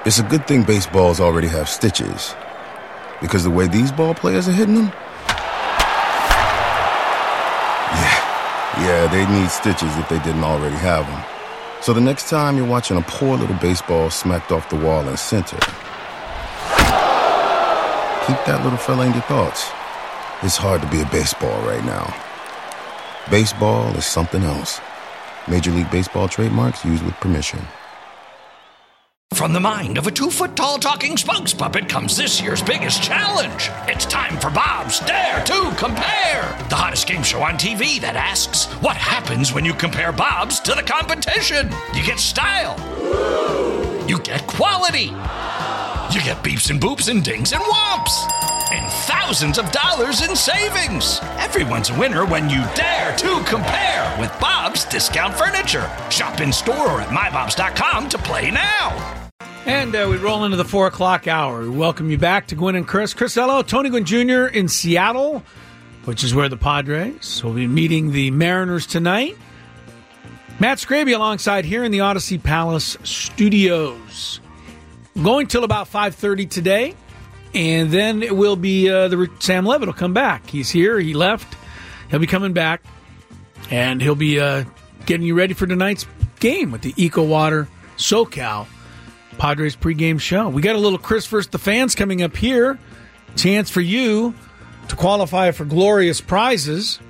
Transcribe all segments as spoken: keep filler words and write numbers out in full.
It's a good thing baseballs already have stitches, because the way these ball players are hitting them, yeah, yeah, they need stitches if they didn't already have them. So the next time you're watching a poor little baseball smacked off the wall in center, keep that little fella in your thoughts. It's hard to be a baseball right now. Baseball is something else. Major League Baseball trademarks used with permission. From the mind of a two-foot-tall talking spokes puppet comes this year's biggest challenge. It's time for Bob's Dare to Compare, the hottest game show on T V that asks, what happens when you compare Bob's to the competition? You get style. You get quality. You get beeps and boops and dings and whomps. And thousands of dollars in savings. Everyone's a winner when you dare to compare with Bob's Discount Furniture. Shop in store or at my bobs dot com to play now. And uh, we roll into the four o'clock hour. We welcome you back to Gwynn and Chris. Chris Ello, Tony Gwynn Junior in Seattle, which is where the Padres will be meeting the Mariners tonight. Matt Scraby alongside here in the Odyssey Palace studios. Going till about five thirty today, and then it will be uh, the Sam Levitt will come back. He's here. He left. He'll be coming back, and he'll be uh, getting you ready for tonight's game with the Eco Water SoCal Padres pregame show. We got a little Chris versus the fans coming up here. Chance for you to qualify for glorious prizes.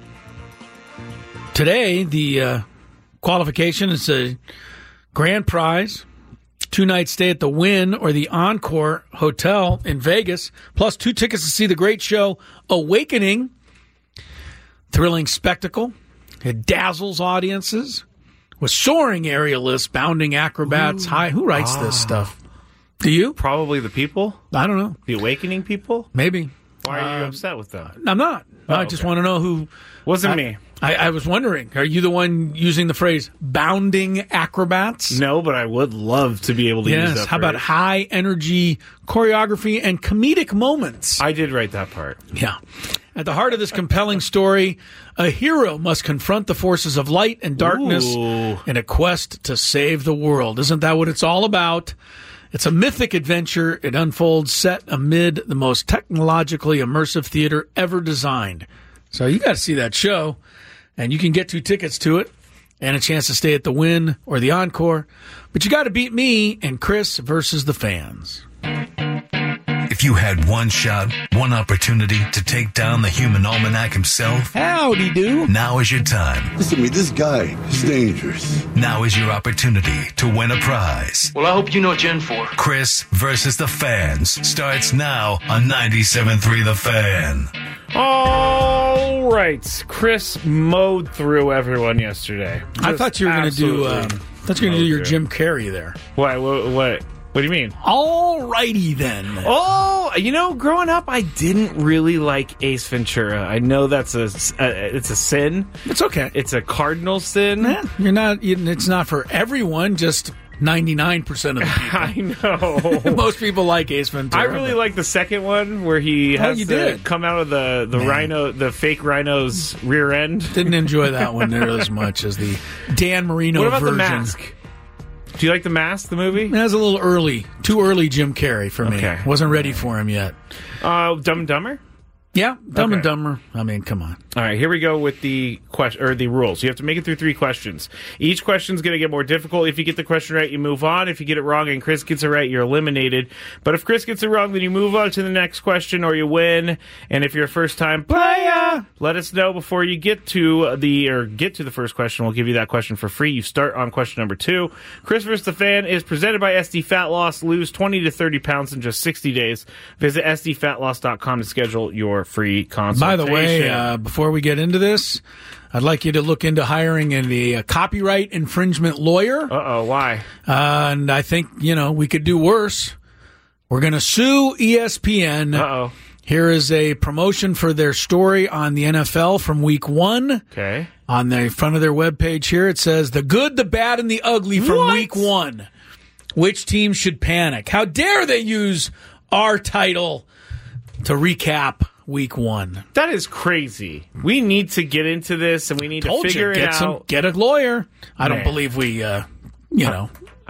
Today, the uh, qualification is a grand prize. Two-night stay at the Wynn or the Encore Hotel in Vegas, plus two tickets to see the great show Awakening. Thrilling spectacle. It dazzles audiences with soaring aerialists, bounding acrobats. Ooh. High. Who writes ah. this stuff? Do you? Probably the people. I don't know. The Awakening people? Maybe. Why are you uh, upset with them? I'm not. Oh, I just okay. want to know who. Wasn't I, me. I, I was wondering, are you the one using the phrase bounding acrobats? No, but I would love to be able to yes. use that How phrase. about high energy choreography and comedic moments? I did write that part. Yeah. At the heart of this compelling story, a hero must confront the forces of light and darkness Ooh. in a quest to save the world. Isn't that what it's all about? It's a mythic adventure. It unfolds set amid the most technologically immersive theater ever designed. So you got to see that show, and you can get two tickets to it and a chance to stay at the Wynn or the Encore. But you got to beat me and Chris versus the fans. If you had one shot, one opportunity to take down the human almanac himself, howdy do. Now is your time. Listen to me, this guy is dangerous. Now is your opportunity to win a prize. Well, I hope you know what you're in for. Chris versus the fans starts now on ninety-seven point three The Fan. All right. Chris mowed through everyone yesterday. Just I thought you were going to do. Um, I thought you were going to do your Jim Carrey there. What? What? What? What do you mean? All righty then. Oh, you know, growing up, I didn't really like Ace Ventura. I know that's a, a it's a sin. It's okay. It's a cardinal sin. Yeah, you're not. It's not for everyone. Just ninety-nine percent of the people. I know. Most people like Ace Ventura. I really like the second one where he oh, has you to did. come out of the, the rhino, the fake rhino's rear end. Didn't enjoy that one nearly as much as the Dan Marino version. What about version. The Mask? Do you like The Mask, the movie? That was a little early. Too early Jim Carrey for me. Okay. Wasn't ready for him yet. Uh, Dumb and Dumber? Yeah, Dumb okay. and Dumber. I mean, come on. All right, here we go with the question or the rules. You have to make it through three questions. Each question's going to get more difficult. If you get the question right, you move on. If you get it wrong and Chris gets it right, you're eliminated. But if Chris gets it wrong, then you move on to the next question or you win. And if you're a first-time player, let us know before you get to the or get to the first question. We'll give you that question for free. You start on question number two. Chris versus the Fan is presented by S D Fat Loss. Lose twenty to thirty pounds in just sixty days. Visit S D fat loss dot com to schedule your free consultation. By the way, uh, before we get into this, I'd like you to look into hiring a, a copyright infringement lawyer. Uh-oh, why? Uh, and I think, you know, we could do worse. We're going to sue E S P N. Uh-oh. Here is a promotion for their story on the N F L from week one. Okay. On the front of their webpage here, it says, the good, the bad, and the ugly from what? week one. Which team should panic? How dare they use our title to recap week one? That is crazy. We need to get into this, and we need Told to figure you, it get out. Some, get a lawyer. I Man. don't believe we, uh, you know.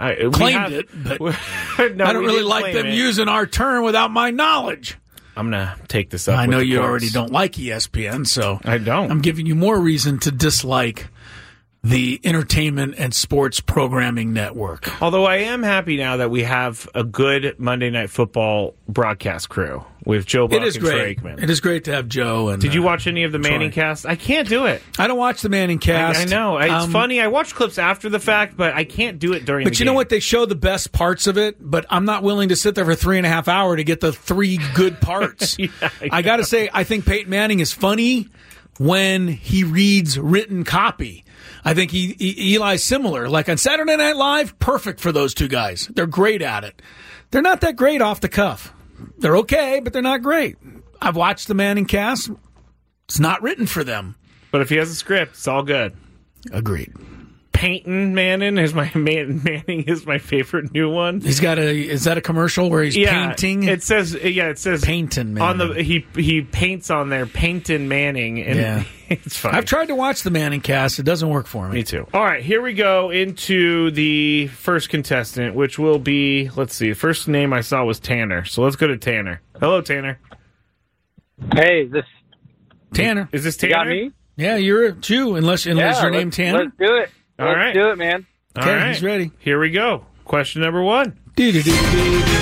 I we Claimed have, it, but no, I don't we really didn't like claim them it. using our term without my knowledge. I'm gonna take this up. I with know the you courts. already don't like E S P N, so I don't. I'm giving you more reason to dislike the entertainment and sports programming network. Although I am happy now that we have a good Monday Night Football broadcast crew with Joe Buck It is and great. Troy Aikman. It is great to have Joe. And Did you uh, watch any of the Manning Troy. cast? I can't do it. I don't watch the Manning I, cast. I know. It's Um, funny. I watch clips after the fact, but I can't do it during But the you game. know what? They show the best parts of it, but I'm not willing to sit there for three and a half hour to get the three good parts. Yeah, I I got to say, I think Peyton Manning is funny when he reads written copy. I think he, he, Eli's similar. Like on Saturday Night Live, perfect for those two guys. They're great at it. They're not that great off the cuff. They're okay, but they're not great. I've watched the Manning cast. It's not written for them. But if he has a script, it's all good. Agreed. Peyton Manning is my man, Manning is my favorite new one. He's got a. Is that a commercial where he's Yeah, painting? it says yeah, it says Peyton on Manning. the he he paints on there Peyton Manning, and Yeah. it's fine. I've tried to watch the Manning cast. It doesn't work for me. Me too. All right, here we go into the first contestant, which will be, let's see, the first name I saw was Tanner. So let's go to Tanner. Hello, Tanner. Hey, this Tanner. Is this you Tanner? got me? Yeah, you're a Jew, unless unless Yeah, your name let's- Tanner. Let's do it. All let's right. do it, man. All Okay, right. he's ready. Here we go. Question number one. Do-do-do-do-do.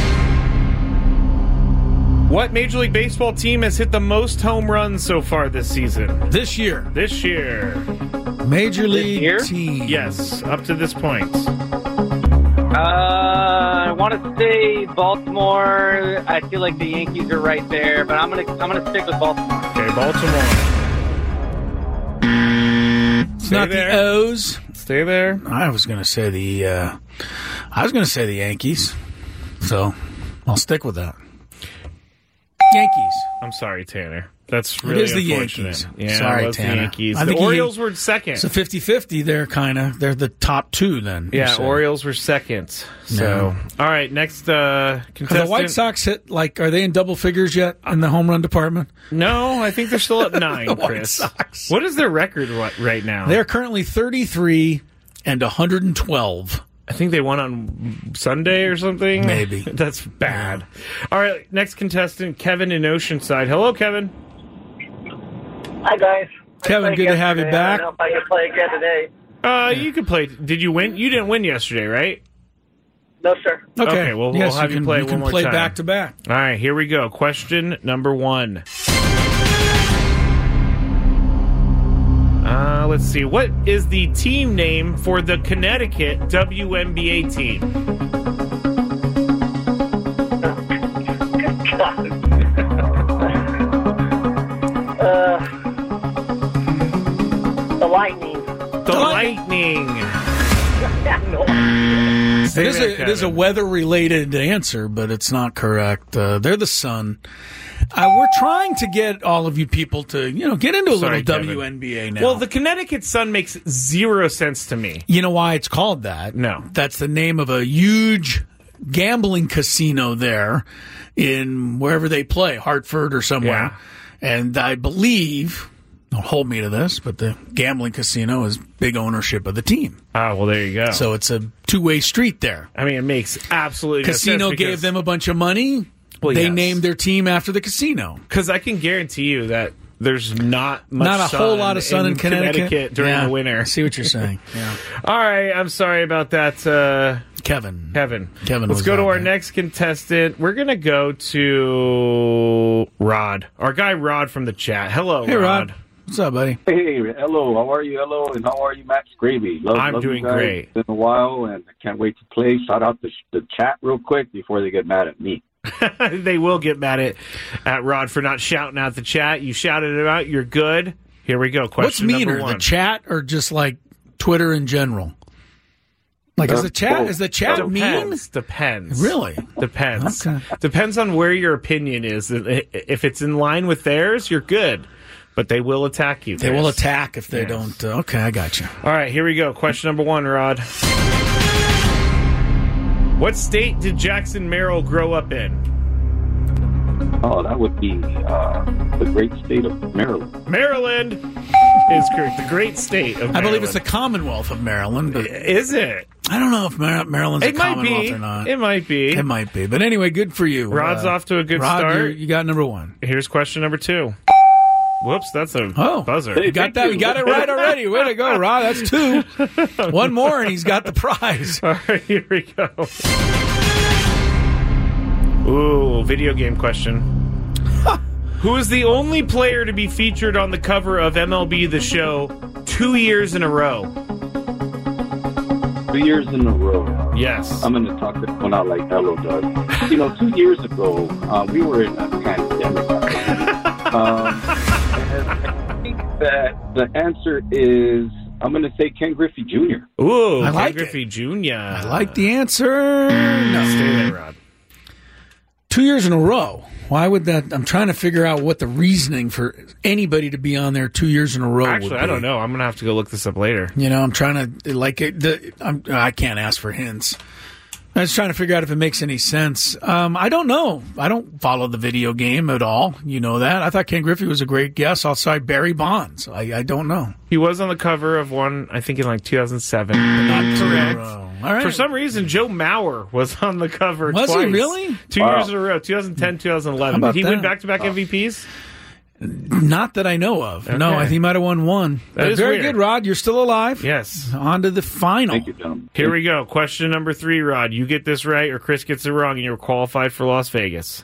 What Major League Baseball team has hit the most home runs so far this season? This year, This year. Major League year? team. Yes, up to this point. Uh, I want to say Baltimore. I feel like the Yankees are right there, but I'm gonna I'm gonna stick with Baltimore. Okay, Baltimore. It's Stay not there. the O's. Stay there. I was going to say the. Uh, I was going to say the Yankees. So I'll stick with that. Yankees. I'm sorry, Tanner. That's really It is the unfortunate. Yankees. Yeah, Sorry, it was Tanner. the Yankees. I The think he- Orioles were second. It's a fifty-fifty. They're kind of. They're the top two then. yeah, So- Orioles were second. So, No. all right, next uh, Have contestant. the White Sox hit, like, are they in double figures yet in the home run department? No, I think they're still at nine, The White Chris. Sox. What is their record ri- right now? They're currently thirty-three and one hundred twelve. I think they won on Sunday or something. Maybe. That's bad. All right, next contestant, Kevin in Oceanside. Hello, Kevin. Hi, guys. I Kevin, played good to have you yesterday. back. I don't know if I can play again today. Uh, you could play. Did you win? You didn't win yesterday, right? No, sir. Okay, Okay, well, we'll yes, have you you can, play you one can more play time. back to back. All right, here we go. Question number one. Uh, let's see. What is the team name for the Connecticut W N B A team? uh, the Lightning. The Lightning. no. Say It is, that, a, it is a Kevin. weather-related answer, but it's not correct. Uh, they're the Sun. Uh, we're trying to get all of you people to, you know, get into a Sorry, little Kevin. W N B A now. Well, the Connecticut Sun makes zero sense to me. You know why it's called that? No. That's the name of a huge gambling casino there in wherever they play, Hartford or somewhere. Yeah. And I believe, don't hold me to this, but the gambling casino is big ownership of the team. Ah, well, there you go. So it's a two-way street there. I mean, it makes absolutely Casino no sense gave them a bunch of money. Well, they yes. named their team after the casino. because I can guarantee you that there's not much Not a sun whole lot of sun in, Connecticut. during Yeah, the winter. I see what you're saying. Yeah. All right, I'm sorry about that, uh, Kevin. Kevin. Kevin Let's was go to out our there. next contestant. We're gonna go to Rod, our guy Rod from the chat. Hello, Hey, Rod. What's up, buddy? Hey, hello. How are you? Hello, and how are you, Max Gravy? Love, I'm love doing you guys. great. It's been a while, and I can't wait to play. Shout out the, the chat real quick before they get mad at me. They will get mad at, at Rod for not shouting out the chat. You shouted it out. You're good. Here we go. What's Question meaner, number one. the chat or just like Twitter in general? Like, is Uh, the chat both. is the chat mean? Depends. Depends. Really? Depends. Okay. Depends on where your opinion is. If it's in line with theirs, you're good. But they will attack you. They Chris. will attack if they Yes. don't. Uh, okay, I got you. All right, here we go. Question number one, Rod. What state did Jackson Merrill grow up in? Oh, that would be uh, the great state of Maryland. Maryland is correct. The great state of Maryland. I believe it's the Commonwealth of Maryland. But is it? I don't know if Mar- Maryland's it a might Commonwealth be. or not. It might be. It might be. But anyway, good for you. Rod's uh, off to a good Rod, start. You got number one. Here's question number two. Whoops, that's a oh, buzzer. You got that? You got it right already. Way to go, Rod. That's two. One more, and he's got the prize. All right, here we go. Ooh, video game question. Who is the only player to be featured on the cover of M L B The Show two years in a row? Two years in a row. Yes. I'm going to talk this one out like Elo does. You know, two years ago, uh, we were in a pandemic. um, and I think that the answer is, I'm going to say Ken Griffey Junior Ooh, I Ken like Griffey it. Junior I like the answer. No. Stay there, Rod. Two years in a row. Why would that? I'm trying to figure out what the reasoning for anybody to be on there two years in a row Actually, would be. I don't know. I'm going to have to go look this up later. You know, I'm trying to, like, it, the, I'm, I can't ask for hints. I was trying to figure out if it makes any sense. Um, I don't know. I don't follow the video game at all. You know that. I thought Ken Griffey was a great guest outside Barry Bonds. I, I don't know. He was on the cover of one, I think, in like two thousand seven. Not correct. All right. For some reason, Joe Mauer was on the cover Was he twice. really? Two Wow. years in a row, twenty ten, twenty eleven. How about Did he win that? back-to-back M V Ps? Not that I know of. No, Okay. I think he might have won one. That But is very weird. good, Rod. You're still alive. Yes. On to the final. Thank you, gentlemen. Here we go. Question number three, Rod. You get this right or Chris gets it wrong and you're qualified for Las Vegas.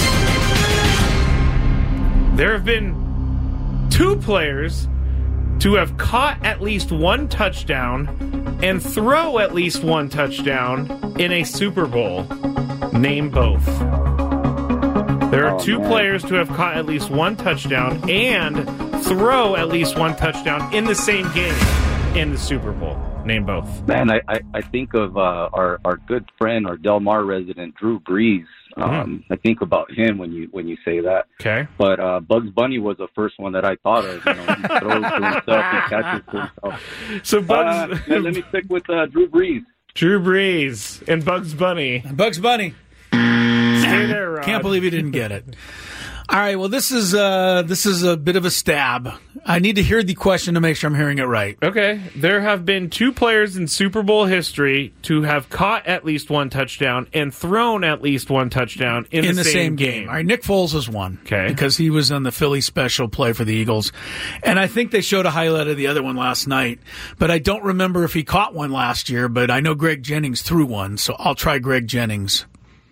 There have been two players to have caught at least one touchdown and throw at least one touchdown in a Super Bowl. Name both. There are Oh, two man. players to have caught at least one touchdown and throw at least one touchdown in the same game in the Super Bowl. Name both. Man, I, I, I think of uh, our, our good friend, our Del Mar resident, Drew Brees. Um, I think about him when you when you say that. Okay. But uh, Bugs Bunny was the first one that I thought of. You know, he throws to himself, he catches to himself. So Bugs, Uh, yeah, let me stick with uh, Drew Brees. Drew Brees and Bugs Bunny. Bugs Bunny. Stay there, Rod. Can't believe you didn't get it. All right. Well, this is uh, this is a bit of a stab. I need to hear the question to make sure I'm hearing it right. Okay. There have been two players in Super Bowl history to have caught at least one touchdown and thrown at least one touchdown in, In the, the same, same game. All right. Nick Foles is one. Okay. Because he was on the Philly special play for the Eagles. And I think they showed a highlight of the other one last night. But I don't remember if he caught one last year. But I know Greg Jennings threw one. So I'll try Greg Jennings.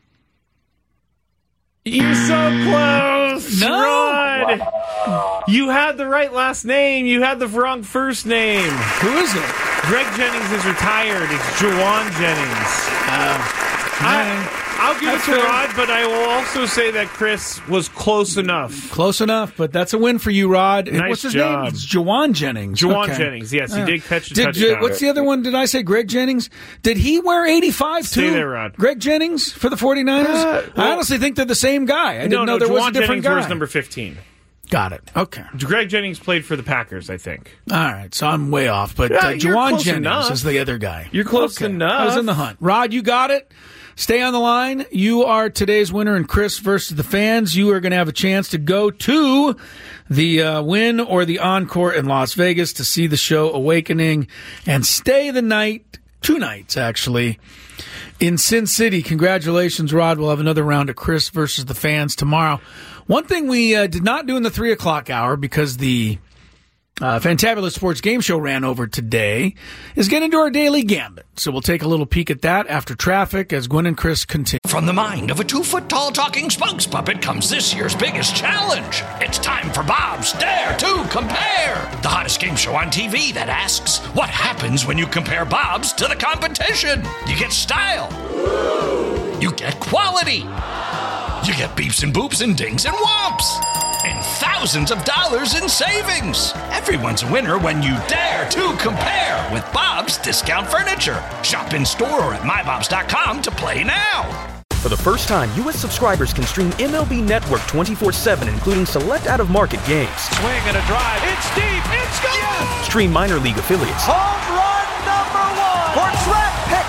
You're so close, No. Rod. You had the right last name. You had the wrong first name. Who is it? Greg Jennings is retired. It's Juwan Jennings. I, I'll give That's it to fair. Rod, but I will also say that Chris was close enough. Close enough, but that's a win for you, Rod. And Nice what's his job. name? It's Jawan Jennings. Juwan Okay. Jennings, yes, he Yeah. did catch a Did, touchdown. what's the other one? Did I say Greg Jennings? Did he wear eighty-five Stay too? there, Rod. Greg Jennings for the 49ers? Uh, well- I honestly think they're the same guy. I didn't no, know no, there was a Juwan different Jennings guy. wears number fifteen. Got it. Okay. Greg Jennings played for the Packers, I think. All right, so I'm way off, but Yeah, uh, you're Juwan close Jennings enough. is the other guy. You're close Okay. enough. I was in the hunt. Rod, you got it. Stay on the line. You are today's winner in Chris versus the fans. You are going to have a chance to go to the uh, Win or the Encore in Las Vegas to see the show Awakening and stay the night, two nights actually, in Sin City. Congratulations, Rod. We'll have another round of Chris versus the fans tomorrow. One thing we uh, did not do in the three o'clock hour because the Uh, Fantabulous Sports Game Show ran over today is get into our daily gambit. So we'll take a little peek at that after traffic as Gwen and Chris continue. From the mind of a two-foot-tall talking spokes puppet comes this year's biggest challenge. It's time for Bob's Dare to Compare, the hottest game show on T V that asks, what happens when you compare Bob's to the competition? You get style. You get quality. You get beeps and boops and dings and whomps. And thousands of dollars in savings. Everyone's a winner when you dare to compare with Bob's Discount Furniture. Shop in store or at my bobs dot com to play now. For the first time, U S subscribers can stream M L B Network twenty-four seven, including select out-of-market games. Swing and a drive. It's deep. It's gone. Stream minor league affiliates. Home run number one. For draft pick number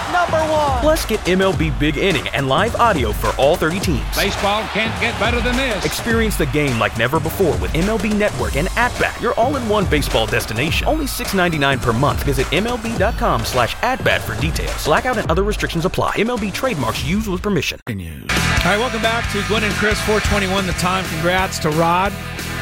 one. Plus, get M L B Big Inning and live audio for all thirty teams. Baseball can't get better than this. Experience the game like never before with M L B Network and At-Bat, your all-in-one baseball destination. Only six dollars and ninety-nine cents per month. Visit MLB.com slash at-bat for details. Blackout and other restrictions apply. M L B trademarks used with permission. All right, welcome back to Gwen and Chris, four twenty-one the time. Congrats to Rod.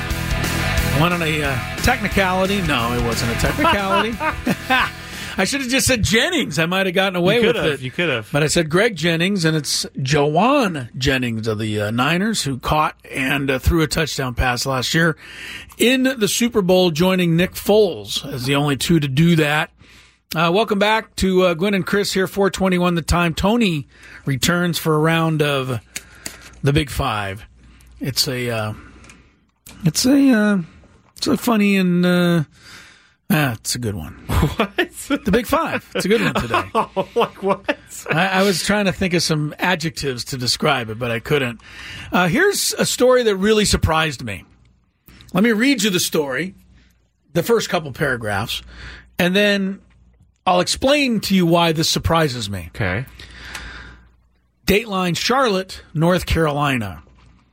One on a uh, technicality. No, it wasn't a technicality. I should have just said Jennings. I might have gotten away you with have, it. You could have. But I said Greg Jennings, and it's Jawan Jennings of the uh, Niners who caught and uh, threw a touchdown pass last year in the Super Bowl, joining Nick Foles as the only two to do that. Uh, welcome back to uh, Gwen and Chris here, four twenty-one the time. Tony returns for a round of the Big Five. It's a, uh, it's a, uh, it's a funny and, uh, ah, it's a good one. What? The Big Five. It's a good one today. Oh, like what? I, I was trying to think of some adjectives to describe it, but I couldn't. Uh, here's a story that really surprised me. Let me read you the story, the first couple paragraphs, and then I'll explain to you why this surprises me. Okay. Dateline, Charlotte, North Carolina.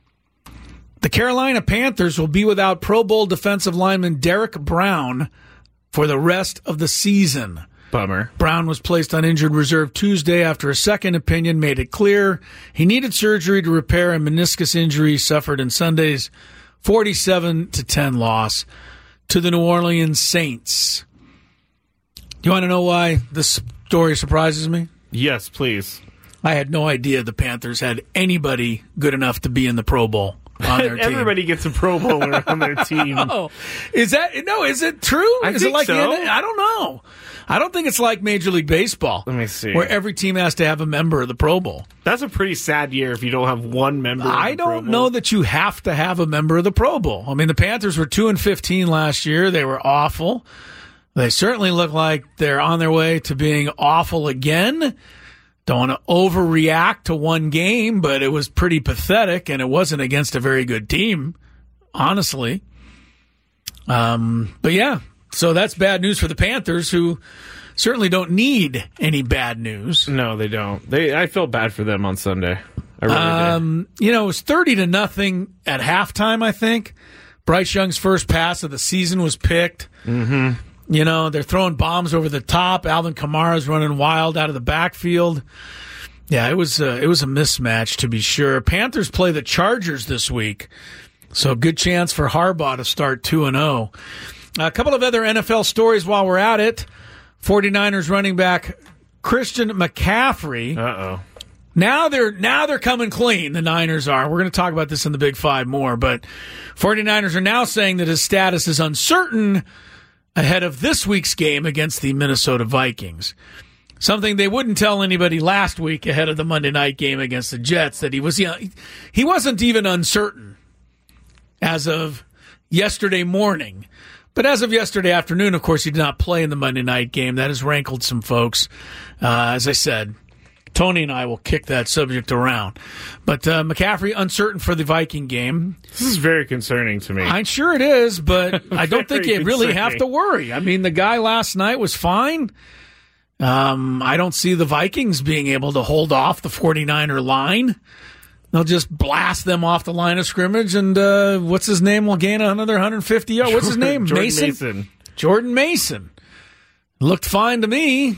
The Carolina Panthers will be without Pro Bowl defensive lineman Derek Brown for the rest of the season. Bummer. Brown was placed on injured reserve Tuesday after a second opinion made it clear he needed surgery to repair a meniscus injury suffered in Sunday's forty-seven to ten loss to the New Orleans Saints. Do you want to know why this story surprises me? Yes, please. I had no idea the Panthers had anybody good enough to be in the Pro Bowl on their team. Everybody gets a Pro Bowler on their team. Oh, is that no? Is it true? I is think it like so. the N- I don't know. I don't think it's like Major League Baseball. Let me see. Where every team has to have a member of the Pro Bowl. That's a pretty sad year if you don't have one member of the I Pro don't Bowl. know that you have to have a member of the Pro Bowl. I mean, the Panthers were two and fifteen last year. They were awful. They certainly look like they're on their way to being awful again. Don't want to overreact to one game, but it was pretty pathetic, and it wasn't against a very good team, honestly. Um, but yeah, so that's bad news for the Panthers, who certainly don't need any bad news. No, they don't. They. I felt bad for them on Sunday. I really Um, you know, it was thirty to nothing at halftime, I think. Bryce Young's first pass of the season was picked. Mm-hmm. You know, they're throwing bombs over the top. Alvin Kamara's running wild out of the backfield. Yeah, it was a, it was a mismatch, to be sure. Panthers play the Chargers this week, so good chance for Harbaugh to start two and oh. A couple of other N F L stories while we're at it. 49ers running back Christian McCaffrey. Uh-oh. Now they're now they're coming clean, the Niners are. We're going to talk about this in the Big Five more, but 49ers are now saying that his status is uncertain ahead of this week's game against the Minnesota Vikings. Something they wouldn't tell anybody last week ahead of the Monday night game against the Jets, that he was, you know, he wasn't even uncertain as of yesterday morning. But as of yesterday afternoon, of course, he did not play in the Monday night game. That has rankled some folks. Uh, as I said, Tony and I will kick that subject around. But uh, McCaffrey, uncertain for the Viking game. This is very concerning to me. I'm sure it is, but I don't think you really concerning. have to worry. I mean, the guy last night was fine. Um, I don't see the Vikings being able to hold off the 49er line. They'll just blast them off the line of scrimmage, and uh, what's his name will gain another one hundred fifty yards. What's his name? Jordan Mason? Mason. Jordan Mason. Looked fine to me,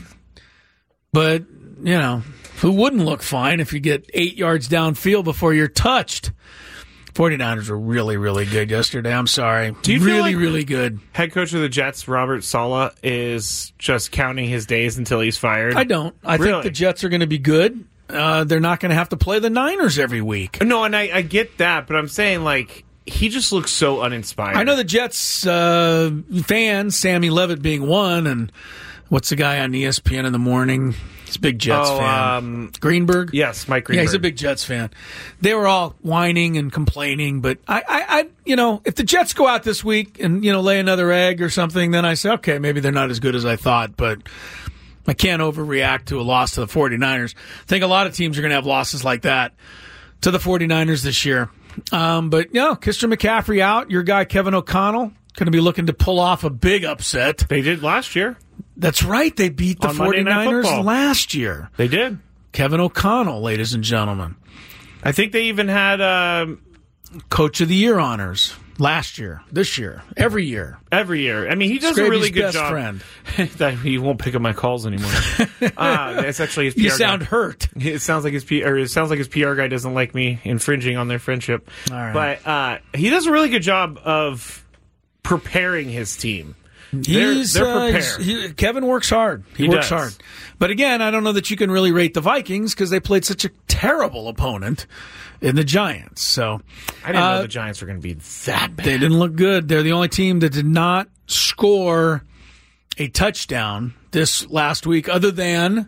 but, you know, who wouldn't look fine if you get eight yards downfield before you're touched? 49ers were really, really good yesterday. I'm sorry. Do you really, feel like really good. Head coach of the Jets, Robert Saleh, is just counting his days until he's fired? I don't. I Really? think the Jets are going to be good. Uh, they're not going to have to play the Niners every week. No, and I, I get that, but I'm saying, like, he just looks so uninspired. I know the Jets uh, fans, Sammy Levitt being one, and what's the guy on E S P N in the morning? He's a big Jets Oh, fan. um, Greenberg? Yes, Mike Greenberg. Yeah, he's a big Jets fan. They were all whining and complaining, but I, I, I, you know, if the Jets go out this week and, you know, lay another egg or something, then I say, okay, maybe they're not as good as I thought, but I can't overreact to a loss to the 49ers. I think a lot of teams are going to have losses like that to the 49ers this year. Um, but, you know, Christian McCaffrey out. Your guy, Kevin O'Connell, going to be looking to pull off a big upset. They did last year. That's right. They beat the On Monday Night 49ers Football. last year. They did. Kevin O'Connell, ladies and gentlemen. I think they even had um, Coach of the Year honors last year, this year, every year. every year. I mean, he does Scraby's a really good best job. friend. that he won't pick up my calls anymore. uh, it's actually his P R You guy. sound hurt. It sounds like his P or it sounds like his P R guy doesn't like me infringing on their friendship. All right. But uh, he does a really good job of preparing his team. They're, He's, they're uh, prepared. he's- he- Kevin works hard. He, He works does. hard. But again, I don't know that you can really rate the Vikings because they played such a terrible opponent in the Giants. So I didn't uh, know the Giants were going to be that bad. they didn't look good. They're the only team that did not score a touchdown this last week other than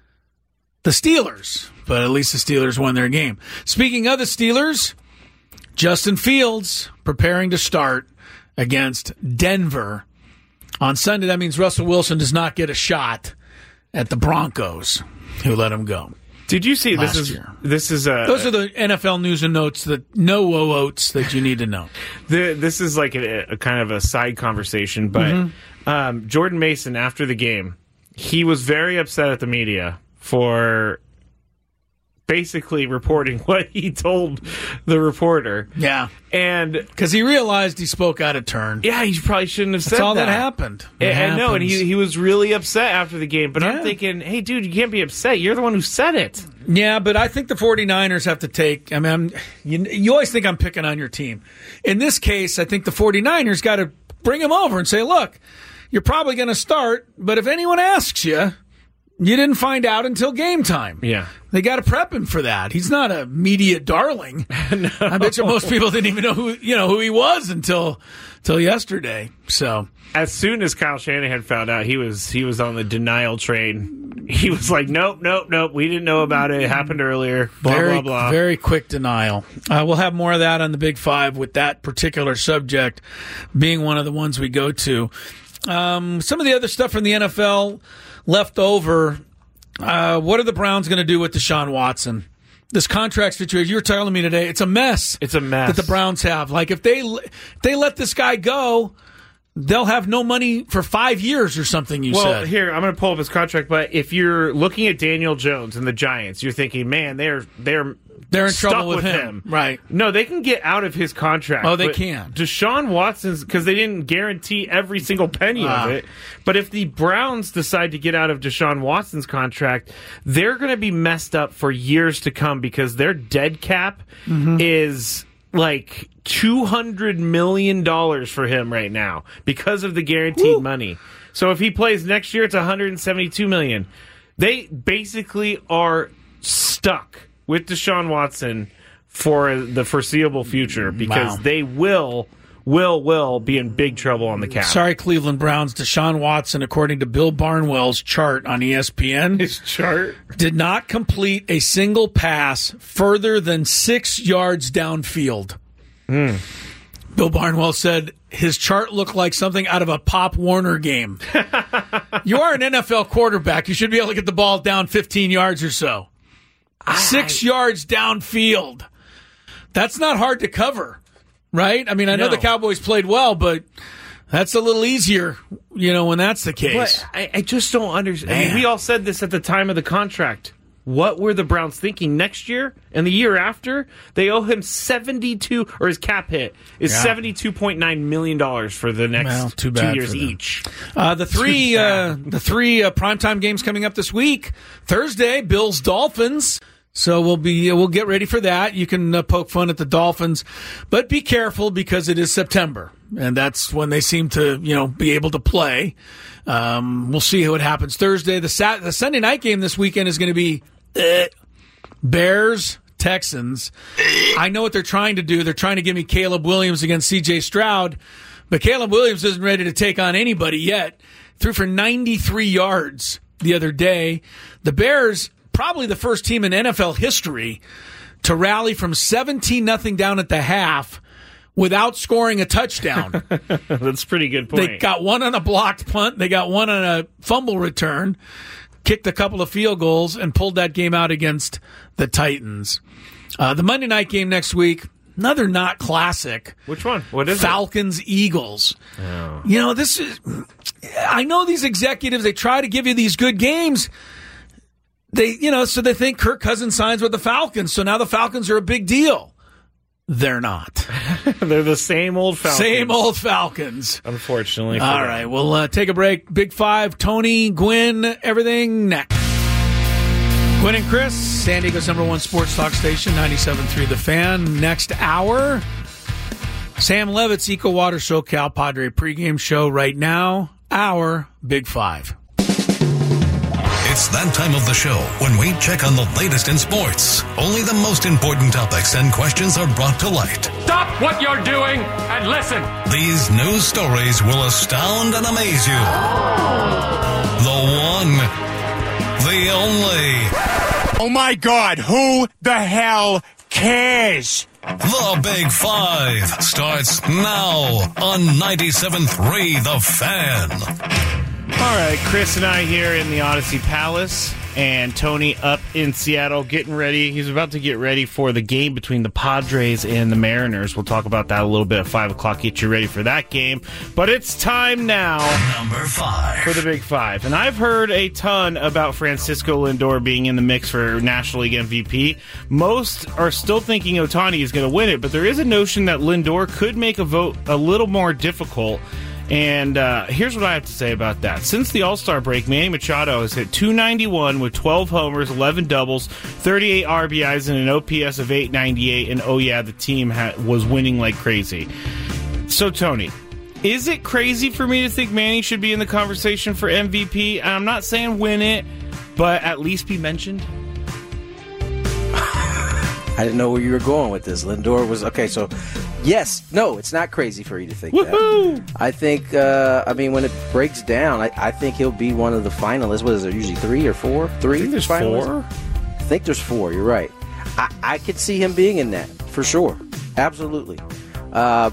the Steelers. But at least the Steelers won their game. Speaking of the Steelers, Justin Fields preparing to start against Denver on Sunday. That means Russell Wilson does not get a shot at the Broncos, who let him go. Did you see last this is year. this is a Those are the N F L news and notes that no oats that you need to know. the, this is like a, a kind of a side conversation, but Mm-hmm. um, Jordan Mason after the game, he was very upset at the media for basically reporting what he told the reporter. Yeah. And because he realized he spoke out of turn. Yeah, he probably shouldn't have That's said all that. that happened. It And, I know, and he, happens. he was really upset after the game. But Yeah. I'm thinking, hey, dude, you can't be upset. You're the one who said it. Yeah, but I think the 49ers have to take, I mean, I'm, you, you always think I'm picking on your team. In this case, I think the 49ers got to bring him over and say, look, you're probably going to start, but if anyone asks you, you didn't find out until game time. Yeah. They got to prep him for that. He's not a media darling. no. I bet you most people didn't even know who, you know, who he was until, until yesterday. So as soon as Kyle Shanahan found out, he was he was on the denial train. He was like, nope, nope, nope. We didn't know about it. It happened earlier. Blah, very, blah, blah. Very quick denial. Uh, we'll have more of that on the Big Five with that particular subject being one of the ones we go to. Um, some of the other stuff from the N F L left over. Uh, what are the Browns going to do with Deshaun Watson? This contract situation, you were telling me today, it's a mess. It's a mess that the Browns have. Like if they if they let this guy go, they'll have no money for five years or something. You well, said. here I'm going to pull up his contract. But if you're looking at Daniel Jones and the Giants, you're thinking, man, they're they're They're in stuck trouble with, with him. Right. No, they can get out of his contract. Oh, they but can. Deshaun Watson's, because they didn't guarantee every single penny Ah. of it. But if the Browns decide to get out of Deshaun Watson's contract, they're going to be messed up for years to come because their dead cap Mm-hmm. is like two hundred million dollars for him right now because of the guaranteed Woo. money. So if he plays next year, it's one hundred seventy-two million dollars. They basically are stuck with Deshaun Watson for the foreseeable future because Wow. they will, will, will be in big trouble on the cap. Sorry, Cleveland Browns. Deshaun Watson, according to Bill Barnwell's chart on E S P N, His chart? did not complete a single pass further than six yards downfield. Hmm. Bill Barnwell said his chart looked like something out of a Pop Warner game. You are an N F L quarterback. You should be able to get the ball down fifteen yards or so. Six yards downfield. That's not hard to cover, right? I mean, I know No. the Cowboys played well, but that's a little easier, you know, when that's the case. But I, I just don't understand. I mean, Man. we all said this at the time of the contract. What were the Browns thinking next year and the year after? They owe him seventy-two, or his cap hit is Yeah. seventy-two point nine million dollars for the next Well, too two bad years for them. each. Uh, the three, Too uh, bad. the three uh, primetime games coming up this week. Thursday, Bills Dolphins. So we'll be we'll get ready for that. You can uh, poke fun at the Dolphins, but be careful because it is September, and that's when they seem to you know be able to play. Um, we'll see what happens Thursday. The Sat- the Sunday night game this weekend is going to be uh, Bears Texans. I know what they're trying to do. They're trying to give me Caleb Williams against C J Stroud, but Caleb Williams isn't ready to take on anybody yet. Threw for ninety-three yards the other day. The Bears, probably the first team in N F L history to rally from seventeen nothing down at the half without scoring a touchdown. That's a pretty good point. They got one on a blocked punt. They got one on a fumble return, kicked a couple of field goals, and pulled that game out against the Titans. Uh, the Monday night game next week, another not classic. Which one? What is Falcons, it? Eagles. Oh. You know, this is. I know these executives. They try to give you these good games. They, you know, so they think Kirk Cousins signs with the Falcons. So now the Falcons are a big deal. They're not. They're the same old Falcons. Same old Falcons. Unfortunately. All them. right, we'll uh, take a break. Big Five, Tony, Gwynn, everything next. Gwynn and Chris, San Diego's number one sports talk station, ninety-seven point three The Fan. Next hour, Sam Levitt's Eco Water SoCal Padre pregame show right now. Our Big Five. It's that time of the show when we check on the latest in sports. Only the most important topics and questions are brought to light. Stop what you're doing and listen. These news stories will astound and amaze you. The one, the only. Oh my God, who the hell cares? The Big Five starts now on ninety-seven point three The Fan. All right, Chris and I here in the Odyssey Palace, and Tony up in Seattle getting ready. He's about to get ready for the game between the Padres and the Mariners. We'll talk about that a little bit at five o'clock, get you ready for that game. But it's time now Number five. for the Big Five. And I've heard a ton about Francisco Lindor being in the mix for National League M V P. Most are still thinking Ohtani is going to win it, but there is a notion that Lindor could make a vote a little more difficult. And uh, here's what I have to say about that. Since the All-Star break, Manny Machado has hit two ninety-one with twelve homers, eleven doubles, thirty-eight R B Is, and an O P S of eight ninety-eight. And oh yeah, the team ha- was winning like crazy. So, Tony, is it crazy for me to think Manny should be in the conversation for M V P? And I'm not saying win it, but at least be mentioned? I didn't know where you were going with this. Lindor was okay. So, yes, no, it's not crazy for you to think Woo-hoo! that. I think. Uh, I mean, when it breaks down, I, I think he'll be one of the finalists. What is there? Usually three or four? Three. I think there's finalists? four. I think there's four. You're right. I, I could see him being in that for sure. Absolutely. Uh,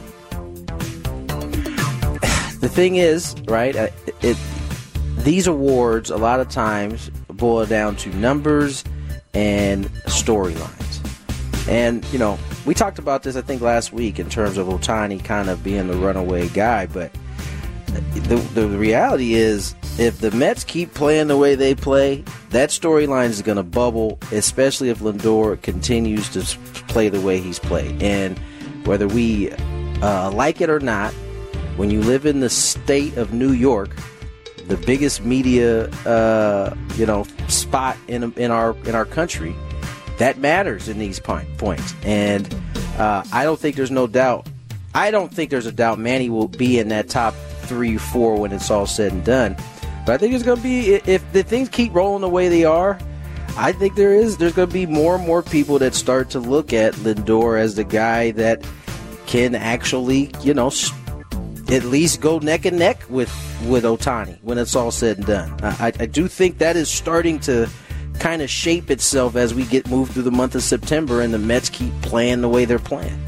the thing is, right? It, it these awards a lot of times boil down to numbers and storylines. And, you know, we talked about this, I think, last week in terms of Ohtani kind of being the runaway guy. But the, the reality is, if the Mets keep playing the way they play, that storyline is going to bubble, especially if Lindor continues to play the way he's played. And whether we uh, like it or not, when you live in the state of New York, the biggest media, uh, you know, spot in in our in our country, that matters in these points. And uh, I don't think there's no doubt. I don't think there's a doubt Manny will be in that top three, four when it's all said and done. But I think there's going to be, if the things keep rolling the way they are, I think there is. There's going to be more and more people that start to look at Lindor as the guy that can actually, you know, at least go neck and neck with, with Ohtani when it's all said and done. I, I do think that is starting to kind of shape itself as we get moved through the month of September and the Mets keep playing the way they're playing.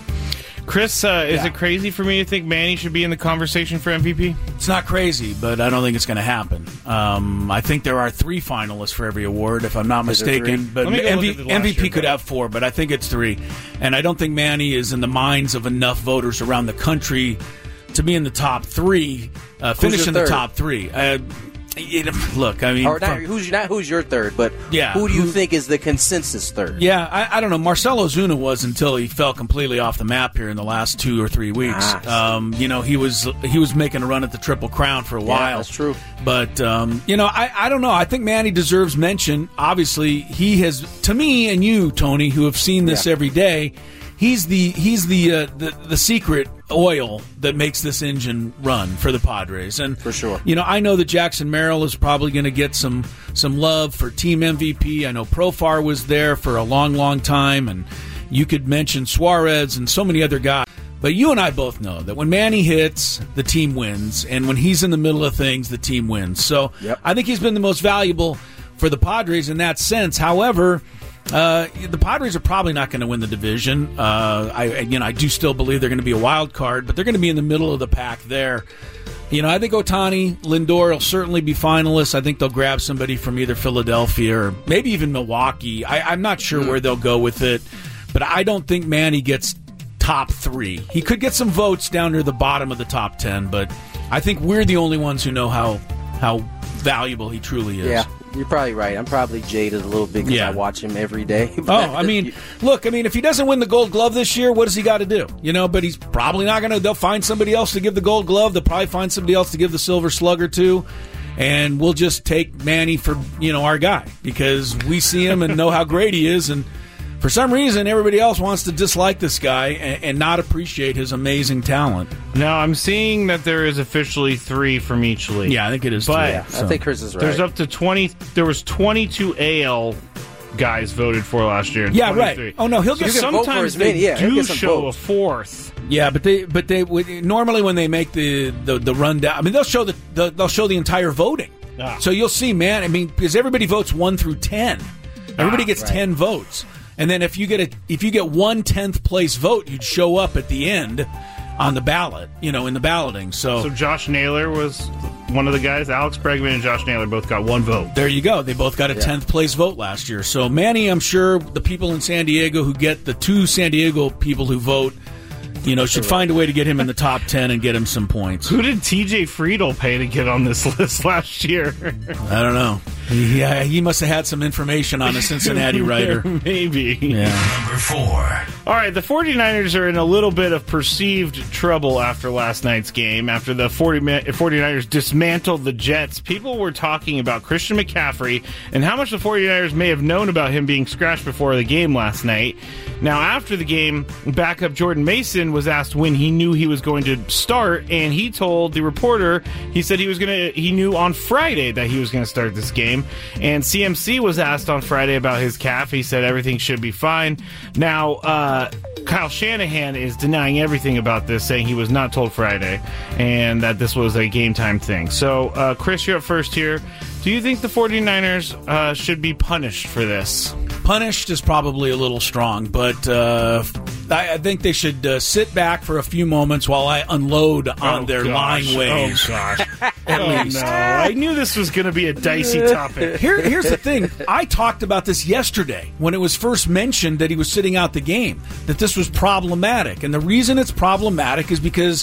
Chris, uh, is Yeah. it crazy for me to think Manny should be in the conversation for M V P? It's not crazy, but I don't think it's going to happen. Um, I think there are three finalists for every award, if I'm not Is there mistaken. three? But Let me go M look V- at the last M V P year, could but- have four, but I think it's three. And I don't think Manny is in the minds of enough voters around the country to be in the top three, uh, Who's finish your in the third? top three. Uh, it, look, I mean, Or not, from- who's not who's your third, but Yeah, who do you who- think is the consensus third? yeah, I, I don't know. Marcelo Zuna was until he fell completely off the map here in the last two or three weeks. Ah, um, you know, he was he was making a run at the Triple Crown for a Yeah, while. that's true. But um, you know, I, I don't know. I think Manny deserves mention. Obviously, he has, to me and you, Tony, who have seen this Yeah. every day. He's the he's the, uh, the the secret oil that makes this engine run for the Padres, and For sure. You know, I know that Jackson Merrill is probably going to get some some love for team M V P. I know Profar was there for a long, long time, and you could mention Suarez and so many other guys. But you and I both know that when Manny hits, the team wins, and when he's in the middle of things, the team wins. So Yep. I think he's been the most valuable for the Padres in that sense. However, Uh, the Padres are probably not going to win the division. Uh, I, again, I do still believe they're going to be a wild card, but they're going to be in the middle of the pack there. You know, I think Ohtani, Lindor will certainly be finalists. I think they'll grab somebody from either Philadelphia or maybe even Milwaukee. I, I'm not sure where they'll go with it. but I don't think Manny gets top three. He could get some votes down near the bottom of the top ten, but I think we're the only ones who know how how valuable he truly is. Yeah, you're probably right. I'm probably jaded a little bit because Yeah. I watch him every day. Oh, I mean, look, I mean, if he doesn't win the Gold Glove this year, what does he got to do? You know, but he's probably not going to. They'll find somebody else to give the Gold Glove. They'll probably find somebody else to give the Silver Slugger to. And we'll just take Manny for, you know, our guy because we see him and know how great he is. And for some reason, everybody else wants to dislike this guy and, and not appreciate his amazing talent. Now, I'm seeing that there is officially three from each league. Yeah, I think it is. But three, yeah, so. I think Chris is right. There's up to twenty. There was twenty-two A L guys voted for last year. and Yeah, twenty-three. right. Oh, no, he'll So get some. vote for sometimes as they many. Yeah, he'll do get some show votes. a fourth. Yeah, but they but they would normally when they make the the, the rundown. I mean, they'll show the, the they'll show the entire voting. Ah. So you'll see, man. I mean, because everybody votes one through ten. Everybody Ah, gets right. ten votes, and then if you get a if you get one tenth place vote, you'd show up at the end on the ballot. You know, in the balloting. So, So Josh Naylor was one of the guys. Alex Bregman and Josh Naylor both got one vote. there you go. They both got a Yeah. tenth place vote last year. So Manny, I'm sure the people in San Diego who get the two San Diego people who vote, you know, should find a way to get him in the top ten and get him some points. Who did T J Friedel pay to get on this list last year? I don't know. Yeah, he must have had some information on a Cincinnati writer. Maybe. Yeah. Number four. All right, the 49ers are in a little bit of perceived trouble after last night's game. After the 49ers dismantled the Jets, people were talking about Christian McCaffrey and how much the 49ers may have known about him being scratched before the game last night. Now, after the game, backup Jordan Mason was asked when he knew he was going to start, and he told the reporter, he said he was going to, he knew on Friday that he was going to start this game. And C M C was asked on Friday about his calf. He said everything should be fine. Now, uh, Kyle Shanahan is denying everything about this, saying he was not told Friday and that this was a game time thing. So, uh, Chris, you're up first here. Do you think the 49ers uh, should be punished for this? Punished is probably a little strong, but uh, I, I think they should uh, sit back for a few moments while I unload on Oh, their gosh. lying ways. Oh, gosh. At oh, least. no. I knew this was going to be a dicey topic. Here, here's the thing. I talked about this yesterday when it was first mentioned that he was sitting out the game, that this was problematic. And the reason it's problematic is because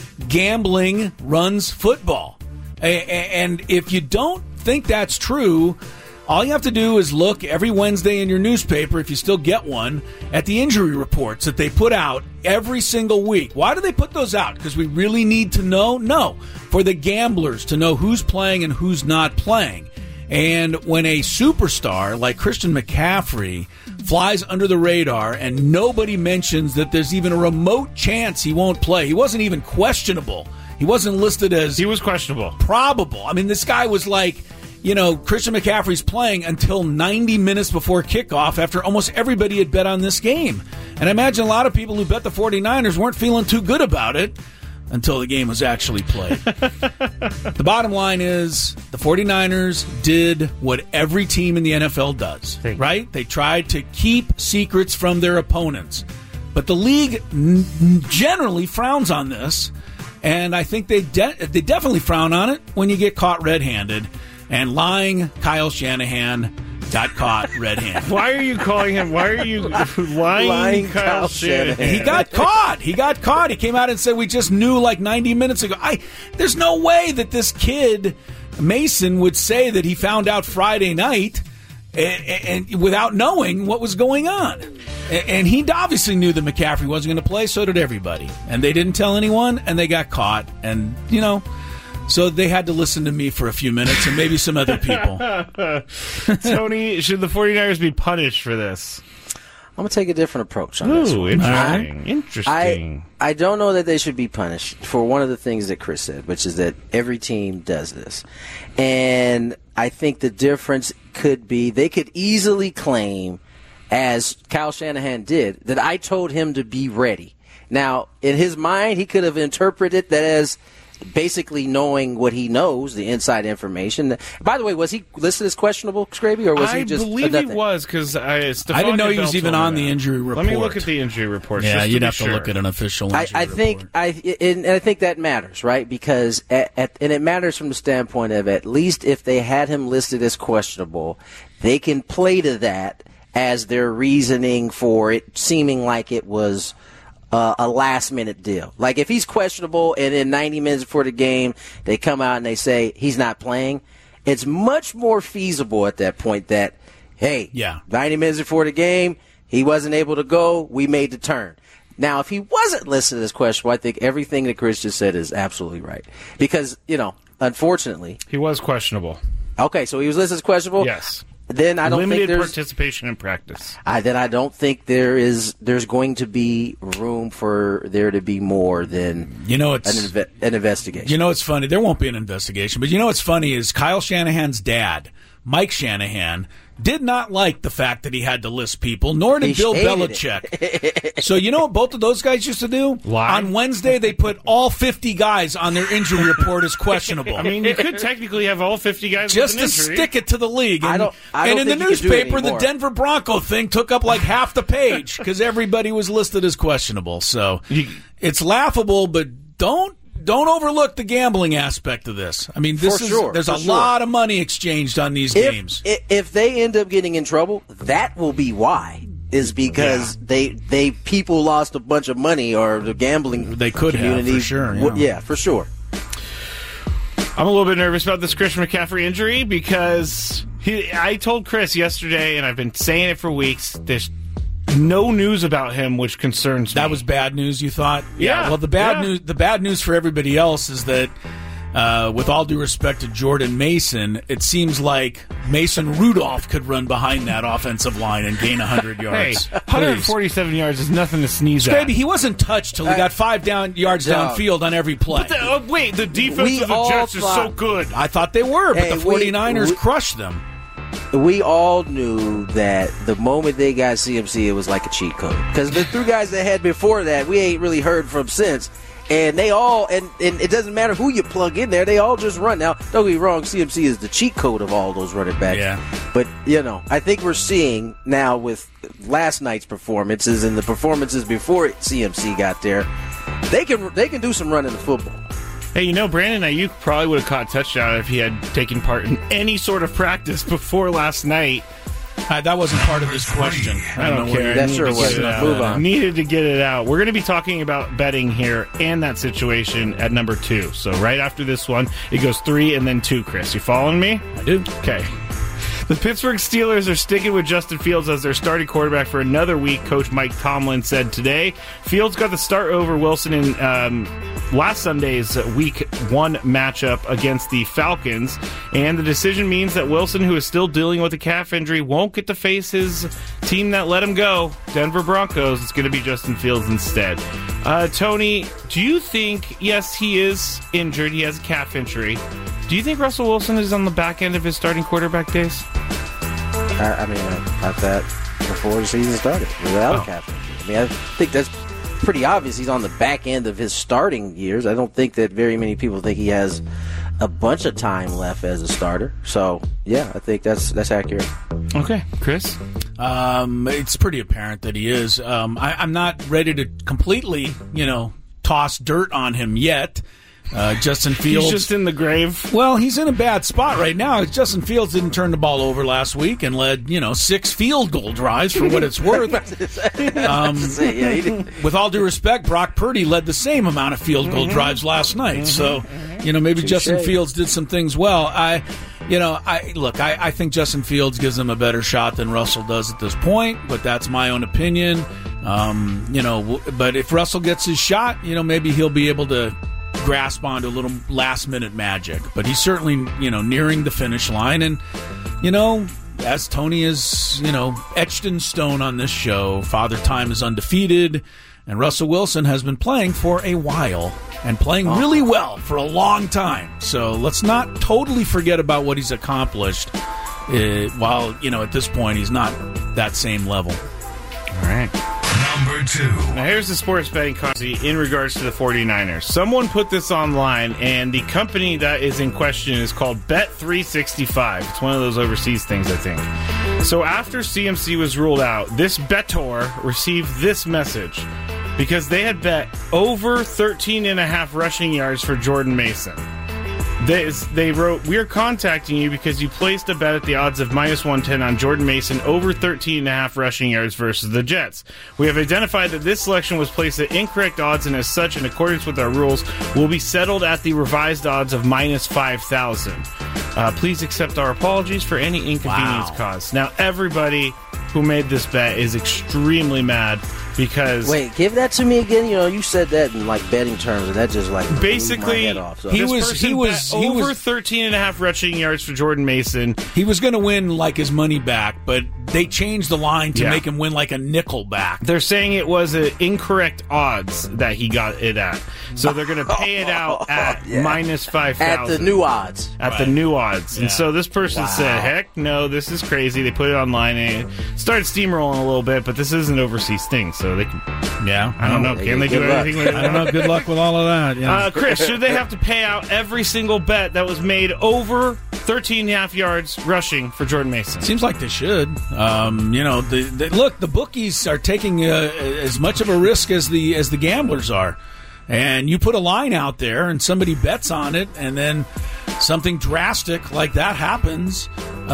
gambling runs football. A- a- And if you don't think that's true, all you have to do is look every Wednesday in your newspaper, if you still get one, at the injury reports that they put out every single week. Why do they put those out? Because we really need to know? No. For the gamblers to know who's playing and who's not playing. And when a superstar like Christian McCaffrey flies under the radar and nobody mentions that there's even a remote chance he won't play, he wasn't even questionable. He wasn't listed as... He was questionable. Probable. I mean, this guy was like... You know, Christian McCaffrey's playing until ninety minutes before kickoff after almost everybody had bet on this game. And I imagine a lot of people who bet the 49ers weren't feeling too good about it until the game was actually played. The bottom line is the 49ers did what every team in the N F L does, right? They tried to keep secrets from their opponents. But the league n- generally frowns on this, and I think they de- they definitely frown on it when you get caught red-handed. And lying Kyle Shanahan got caught red-handed. Why are you calling him? Why are you lying, Lying Kyle, Kyle Shanahan? Shanahan. He got caught. He got caught. He came out and said, we just knew like ninety minutes ago. I There's no way that this kid, Mason, would say that he found out Friday night and, and without knowing what was going on. And, and he obviously knew that McCaffrey wasn't going to play, so did everybody. And they didn't tell anyone, and they got caught. And, you know... So they had to listen to me for a few minutes and maybe some other people. Tony, should the 49ers be punished for this? I'm going to take a different approach on this Ooh, one. interesting. I, Interesting. I, I don't know that they should be punished for one of the things that Chris said, which is that every team does this. And I think the difference could be they could easily claim, as Kyle Shanahan did, that I told him to be ready. Now, in his mind, he could have interpreted that as basically knowing what he knows, the inside information. By the way, was he listed as questionable, Scraby, or was I he just believe nothing? he was, because I, I didn't know he was even on the injury report. Let me look at the injury report. Yeah, just you'd to have be to sure. look at an official I, injury I think report. I and I think that matters, right? Because at, at, and it matters from the standpoint of at least if they had him listed as questionable, they can play to that as their reasoning for it seeming like it was uh, a last-minute deal. Like, if he's questionable and in ninety minutes before the game they come out and they say he's not playing, it's much more feasible at that point that, hey, yeah. ninety minutes before the game, he wasn't able to go, we made the turn. Now, if he wasn't listed as questionable, I think everything that Chris just said is absolutely right. Because, you know, unfortunately. He was questionable. Okay, so he was listed as questionable? Yes. Then I don't Limited think there's participation in practice. I, then I don't think there is there's going to be room for there to be more than you know it's an, inve- an investigation. You know it's funny. There won't be an investigation, but you know what's funny is Kyle Shanahan's dad, Mike Shanahan, did not like the fact that he had to list people, nor did He Bill hated Belichick. So you know what both of those guys used to do? Lie. On Wednesday, they put all fifty guys on their injury report as questionable. I mean, you could technically have all fifty guys just with an to injury. stick it to the league. And, I don't- I and don't in the think you can do it newspaper, the anymore. Denver Bronco thing took up like half the page because everybody was listed as questionable. So it's laughable, but don't don't overlook the gambling aspect of this. I mean, this For is sure, there's for a sure. lot of money exchanged on these if, games. i- If they end up getting in trouble, that will be why. Is because they they people lost a bunch of money, or the gambling They could have, community. for sure, yeah. w- yeah, for sure. I'm a little bit nervous about this Christian McCaffrey injury because he, I told Chris yesterday, and I've been saying it for weeks, there's no news about him, which concerns me. That was bad news, you thought? Yeah, Well, the bad yeah. news the bad news for everybody else is that, uh, with all due respect to Jordan Mason, it seems like Mason Rudolph could run behind that offensive line and gain one hundred Hey, yards. one hundred forty-seven yards is nothing to sneeze at. Baby, he wasn't touched till he got five down yards No. downfield on every play. But the, oh, wait, the defense We of the all Jets is so thought- good. I thought they were, but Hey, the we- 49ers we- crushed them. We all knew that the moment they got C M C, it was like a cheat code. Because the three guys that had before that, we ain't really heard from since. And they all, and, and it doesn't matter who you plug in there, they all just run. Now, don't get me wrong, C M C is the cheat code of all those running backs. Yeah. But, you know, I think we're seeing now with last night's performances and the performances before C M C got there, they can they can do some running the football. Hey, you know, Brandon Ayuk probably would have caught a touchdown if he had taken part in any sort of practice before last night. Uh, that wasn't part of this question. I don't know care. where That you sure need to get wasn't. it out. Move on. Needed to get it out. We're going to be talking about betting here and that situation at number two. So right after this one, it goes three and then two, Chris. You following me? I do. Okay. The Pittsburgh Steelers are sticking with Justin Fields as their starting quarterback for another week, Coach Mike Tomlin said today. Fields got the start over Wilson in um, last Sunday's week one matchup against the Falcons, and the decision means that Wilson, who is still dealing with a calf injury, won't get to face his team that let him go, Denver Broncos. It's going to be Justin Fields instead. Uh, Tony, do you think, yes, he is injured, he has a calf injury, do you think Russell Wilson is on the back end of his starting quarterback days? I, I mean, I thought that before the season started without Oh. a cap injury. I mean, I think that's pretty obvious. He's on the back end of his starting years. I don't think that very many people think he has a bunch of time left as a starter. So, yeah, I think that's that's accurate. Okay, Chris? Um, it's pretty apparent that he is. Um, I, I'm not ready to completely, you know, toss dirt on him yet. Uh, Justin Fields. He's just in the grave. Well, he's in a bad spot right now. Justin Fields didn't turn the ball over last week and led, you know, six field goal drives for what it's worth. Um, Yeah, he did. with all due respect, Brock Purdy led the same amount of field goal Mhm. drives last night. So, you know, maybe Touché. Justin Fields did some things well. I, you know, I look, I, I think Justin Fields gives them a better shot than Russell does at this point, but that's my own opinion. Um, you know, w- but if Russell gets his shot, you know, maybe he'll be able to grasp onto a little last minute magic. But he's certainly, you know, nearing the finish line. And, you know, as Tony is, you know, etched in stone on this show, Father Time is undefeated, and Russell Wilson has been playing for a while and playing really well for a long time. So let's not totally forget about what he's accomplished, uh, while, you know, at this point he's not that same level. All right. Number two. Now, here's the sports betting controversy in regards to the 49ers. Someone put this online, and the company that is in question is called Bet three sixty-five. It's one of those overseas things, I think. So after C M C was ruled out, this bettor received this message because they had bet over thirteen and a half rushing yards for Jordan Mason. They, they wrote, we are contacting you because you placed a bet at the odds of minus one ten on Jordan Mason over thirteen and a half rushing yards versus the Jets. We have identified that this selection was placed at incorrect odds and as such, in accordance with our rules, will be settled at the revised odds of minus five thousand. Uh, please accept our apologies for any inconvenience Wow. caused. Now, everybody who made this bet is extremely mad because... Wait, give that to me again. You know, you said that in like betting terms, and that just like blew my Basically, head off, so. he this was- person he was- bet he over was- thirteen and a half rushing yards for Jordan Mason. He was going to win like his money back, but they changed the line to Yeah. make him win like a nickel back. They're saying it was an incorrect odds that he got it at. So they're going to pay it out at Yeah. minus five thousand. At the new odds. At the Right. new odds. Yeah. And so this person Wow. said, heck no, this is crazy. They put it online and it started steamrolling a little bit, but this is an overseas thing, so they can... Yeah. I don't know. They Can they get do good anything luck. with it? I don't know. Good luck with all of that. Yeah. Uh, Chris, should they have to pay out every single bet that was made over thirteen and a half yards rushing for Jordan Mason? Seems like they should. Um, you know, the, the, look, the bookies are taking uh, as much of a risk as the as the gamblers are. And you put a line out there, and somebody bets on it, and then something drastic like that happens.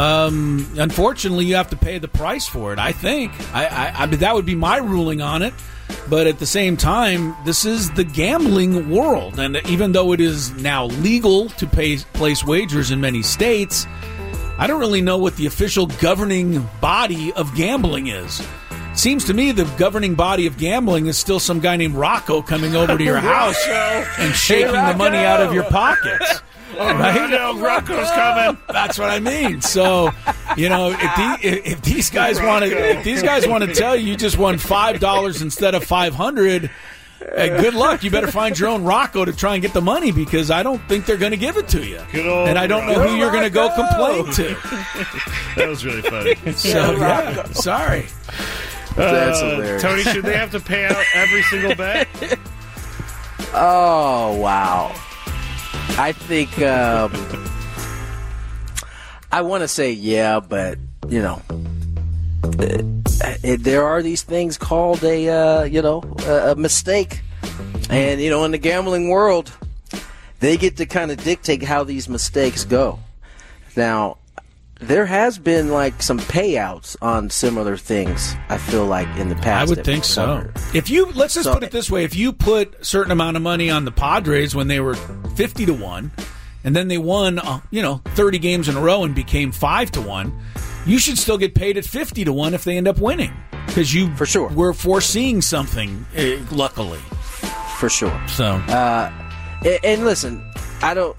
Um, unfortunately, you have to pay the price for it. I think. I, I, I mean, that would be my ruling on it. But at the same time, this is the gambling world, and even though it is now legal to pay, place wagers in many states, I don't really know what the official governing body of gambling is. Seems to me the governing body of gambling is still some guy named Rocco coming over to your house and shaking the money out of your pockets. Right? No, Rocco's coming. That's what I mean. So, you know, if, the, if, if these guys want to, if these guys want to tell you you just won five dollars instead of five hundred, uh, good luck. You better find your own Rocco to try and get the money because I don't think they're going to give it to you. Good old And I don't know who you're going to go complain to. That was really funny. So, yeah, sorry. That's Uh, hilarious. Tony, should they have to pay out every single bet? Oh, wow. I think um, I want to say yeah, but you know, it, it, there are these things called a uh, you know a, a mistake, and you know in the gambling world, they get to kind of dictate how these mistakes go. Now, there has been like some payouts on similar things. I feel like in the past. I would that think we've so. covered. If you let's just So- put it this way: if you put a certain amount of money on the Padres when they were fifty to one, and then they won, uh, you know, thirty games in a row and became five to one, you should still get paid at fifty to one if they end up winning because you For sure. were foreseeing something. Uh, luckily, For sure. so Uh, and, and listen, I don't.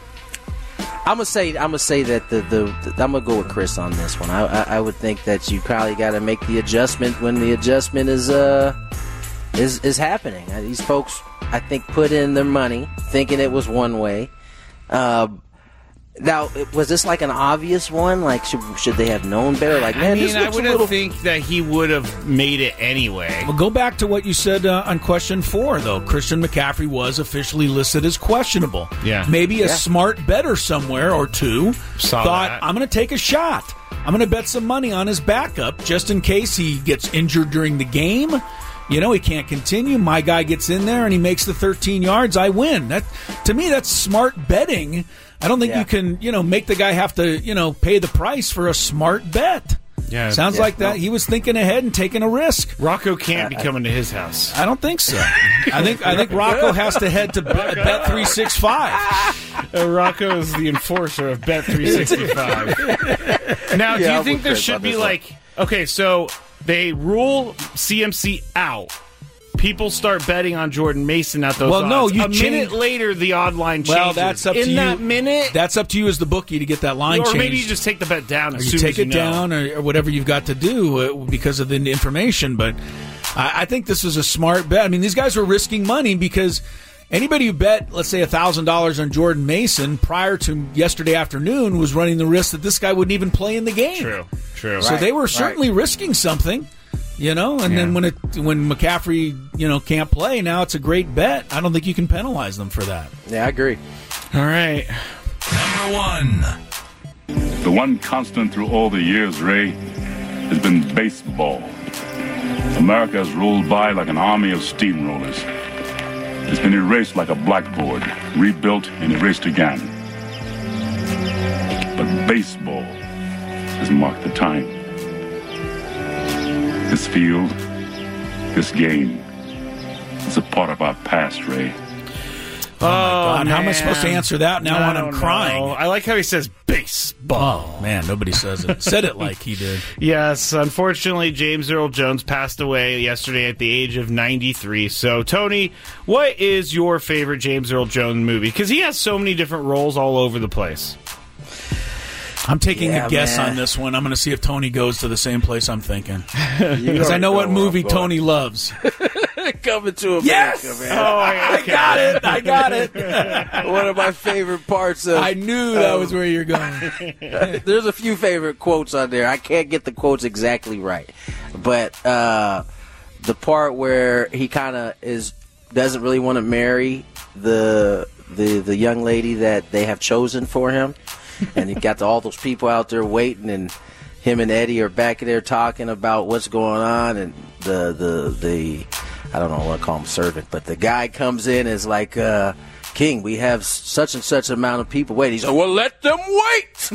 I'm gonna say I'm gonna say that the, the, the I'm gonna go with Chris on this one. I I, I would think that you probably got to make the adjustment when the adjustment is uh is is happening. Uh, these folks, I think, put in their money thinking it was one way. Uh, now, was this like an obvious one? Like, should should they have known better? Like, man, I mean, this I looks would a little. think that he would have made it anyway. Well, go back to what you said uh, on question four, though. Christian McCaffrey was officially listed as questionable. Yeah. Maybe a Yeah. smart bettor somewhere or two Saw thought, that. I'm going to take a shot. I'm going to bet some money on his backup just in case he gets injured during the game. You know, he can't continue. My guy gets in there and he makes the thirteen yards. I win. That to me, that's smart betting. I don't think Yeah. you can, you know, make the guy have to, you know, pay the price for a smart bet. Yeah. Sounds Yeah, like that. no. He was thinking ahead and taking a risk. Rocco can't be coming to his house. I don't think so. I think I think Rocco has to head to Bet three sixty-five. Uh, Rocco is the enforcer of Bet three sixty-five. Now, do Yeah, you I'm think with there Chris should on be this one. like, okay, so they rule C M C out. People start betting on Jordan Mason at those Well, odds. no, you a minute change- later, the odd line changes. Well, that's up In to you. that minute, That's up to you as the bookie to get that line or changed. maybe you just take the bet down as or you soon take as you it know. down, or, or whatever you've got to do uh, because of the information. But I, I think this is a smart bet. I mean, these guys were risking money because anybody who bet, let's say, a thousand dollars on Jordan Mason prior to yesterday afternoon was running the risk that this guy wouldn't even play in the game. True, true. So Right, they were right. certainly risking something. You know, and then Yeah. when it when McCaffrey, you know, can't play, now it's a great bet. I don't think you can penalize them for that. Yeah, I agree. All right. Number one. The one constant through all the years, Ray, has been baseball. America has rolled by like an army of steamrollers. It's been erased like a blackboard, rebuilt and erased again. But baseball has marked the time. This field, this game, is a part of our past, Ray. Oh, my God. How am I supposed to answer that now when I'm crying? Know. I like how he says baseball. Oh, man, nobody says it. Said it like he did. Yes, unfortunately, James Earl Jones passed away yesterday at the age of ninety-three. So, Tony, what is your favorite James Earl Jones movie? Because he has so many different roles all over the place. I'm taking Yeah, a guess man. on this one. I'm going to see if Tony goes to the same place I'm thinking. Because I know what movie Tony loves. Coming to America, Yes! man. Oh, I got it. I got it. One of my favorite parts of... I knew that um, was where you're going. There's a few favorite quotes on there. I can't get the quotes exactly right. But uh, the part where he kind of is doesn't really want to marry the, the the young lady that they have chosen for him. And he got all those people out there waiting, and him and Eddie are back there talking about what's going on, and the the the I don't know what to call him, servant, but the guy comes in and is like, uh, King, we have such and such amount of people waiting. He's like, well, let them wait.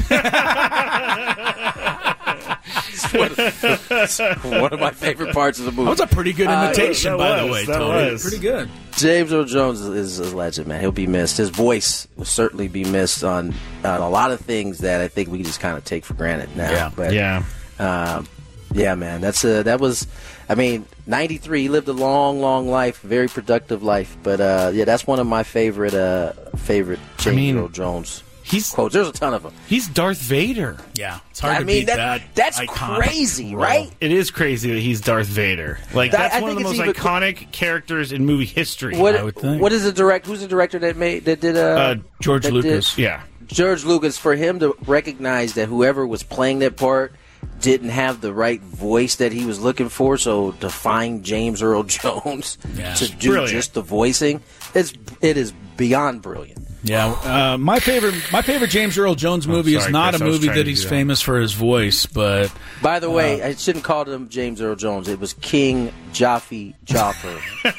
It's one, of, it's one of my favorite parts of the movie. That was a pretty good imitation, uh, by was, the way, that Tony. was. Pretty good. James Earl Jones is a legend, man. He'll be missed. His voice will certainly be missed on, on a lot of things that I think we just kind of take for granted now. Yeah. But, Yeah. um, yeah, man. That's a, that was, I mean, ninety-three. He lived a long, long life, very productive life. But uh, yeah, that's one of my favorite, uh, favorite James mean, Earl Jones he's quotes. There's a ton of them. He's Darth Vader. Yeah, it's hard I to mean, beat that, that. that's iconic crazy, role. right? It is crazy that he's Darth Vader. Like That- that's I one of the think most it's even- iconic characters in movie history. What, I would think. what is the direct? Who's the director that made that did? Uh, Uh, George that did- Lucas. Yeah. George Lucas, for him to recognize that whoever was playing that part didn't have the right voice that he was looking for, so to find James Earl Jones Yeah. to do Brilliant. just the voicing, it's it is beyond brilliant. Yeah, uh, my favorite my favorite James Earl Jones movie Oh, sorry, is not Chris, a I was movie trying that to he's do that. famous for his voice, but By the way, Uh, I shouldn't call him James Earl Jones. It was King Jaffe Joffer.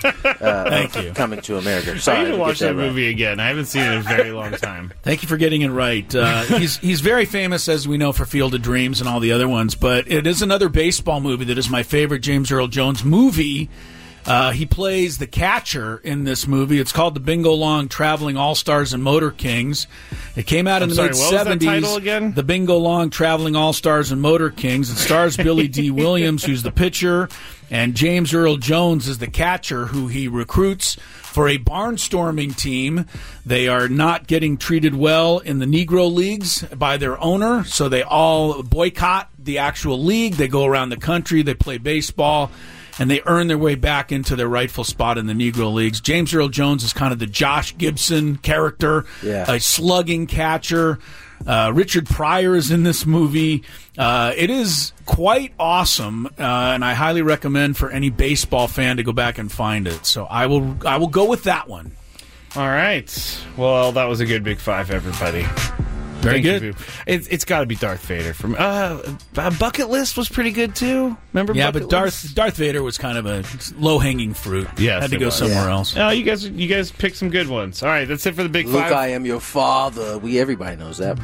uh, Thank you. Coming to America. Sorry, I need to to get watch that right. movie again. I haven't seen it in a very long time. thank you for getting it right. Uh, he's he's very famous, as we know, for Field of Dreams and all the other ones, but it is another baseball movie that is my favorite James Earl Jones movie. Uh, he plays the catcher in this movie. It's called the Bingo Long Traveling All-Stars and Motor Kings. It came out in I'm the sorry, what was that mid-seventies. title again? The Bingo Long Traveling All-Stars and Motor Kings. It stars Billy D. Williams, who's the pitcher, and James Earl Jones is the catcher who he recruits for a barnstorming team. They are not getting treated well in the Negro Leagues by their owner, so they all boycott the actual league. They go around the country, they play baseball, and they earn their way back into their rightful spot in the Negro Leagues. James Earl Jones is kind of the Josh Gibson character, Yeah. a slugging catcher. Uh, Richard Pryor is in this movie. Uh, it is quite awesome, uh, and I highly recommend for any baseball fan to go back and find it. So I will, I will go with that one. All right. Well, that was a good big five, everybody. Very Thank good. you. It's, it's got to be Darth Vader. From uh, uh, Bucket List was pretty good too. Remember? Yeah, Bucket but Darth List? Darth Vader was kind of a low hanging fruit. Yes, had to it go was. somewhere Yeah. else. Oh, you guys, you guys picked some good ones. All right, that's it for the big Luke, five. I am your father. We everybody knows that.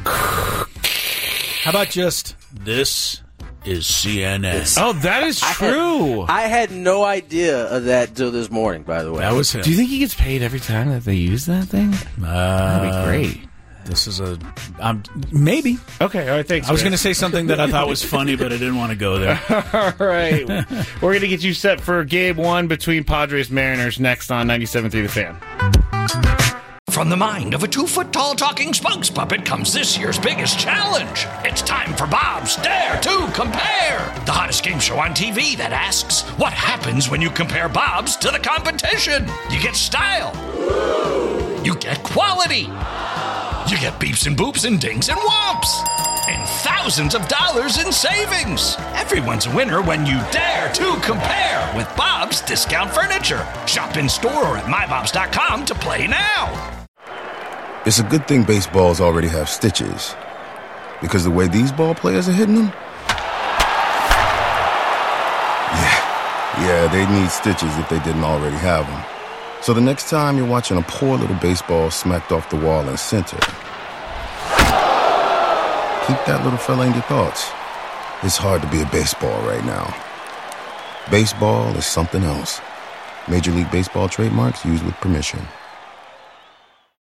How about just this is C N N? Oh, that is I had- true. I had no idea of that until this morning, by the way. That was him. Do you think he gets paid every time that they use that thing? Uh, That'd be great. This is a um, maybe. Okay, all right, thanks. I was going to Chris. say something that I thought was funny, but I didn't want to go there. All right. We're going to get you set for game one between Padres Mariners next on ninety-seven point three The Fan. From the mind of a two-foot-tall talking spokes puppet comes this year's biggest challenge. It's time for Bob's Dare to Compare, the hottest game show on T V that asks, what happens when you compare Bob's to the competition? You get style. You get quality. You get beeps and boops and dings and whomps. And thousands of dollars in savings. Everyone's a winner when you dare to compare with Bob's Discount Furniture. Shop in store or at my bobs dot com to play now. It's a good thing baseballs already have stitches. Because the way these ball players are hitting them? Yeah, yeah, they'd need stitches if they didn't already have them. So the next time you're watching a poor little baseball smacked off the wall in center, Keep that little fella in your thoughts. It's hard to be a baseball right now. Baseball is something else. Major League Baseball trademarks used with permission.